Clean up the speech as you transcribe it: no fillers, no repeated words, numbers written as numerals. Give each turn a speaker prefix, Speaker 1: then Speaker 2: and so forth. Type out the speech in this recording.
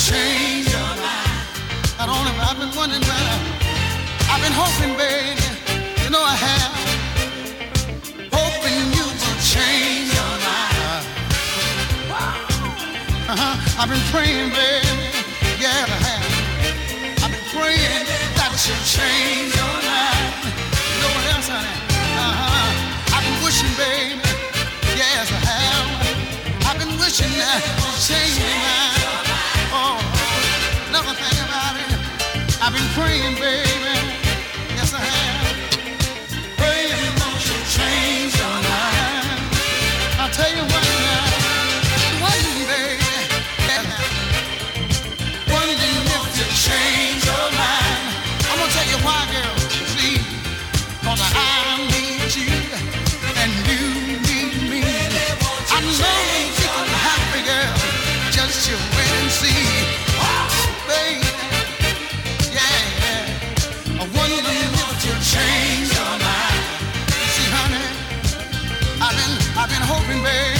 Speaker 1: change your mind. Not only have I been wondering, but I've been hoping, baby. You know I have. Hoping you will change your mind. I've been praying, baby. Yeah, I have. I've been praying that you'll change your mind. You know what else, honey? I've been wishing, baby. Yes, I have. I've been wishing that you'll change your mind. Oh, another thing about it. I've been praying, baby. Yes, I have. Praying that you'll change your mind. I'll tell you what now. Wondering, baby. Wondering if you change your mind. I'm gonna tell you why, girl. See, 'cause I need you and you need me. I know you can happy, girl. Just you wait and see. Oh, baby. Yeah. I wonder if you change your mind. See, honey, I've been hoping, baby.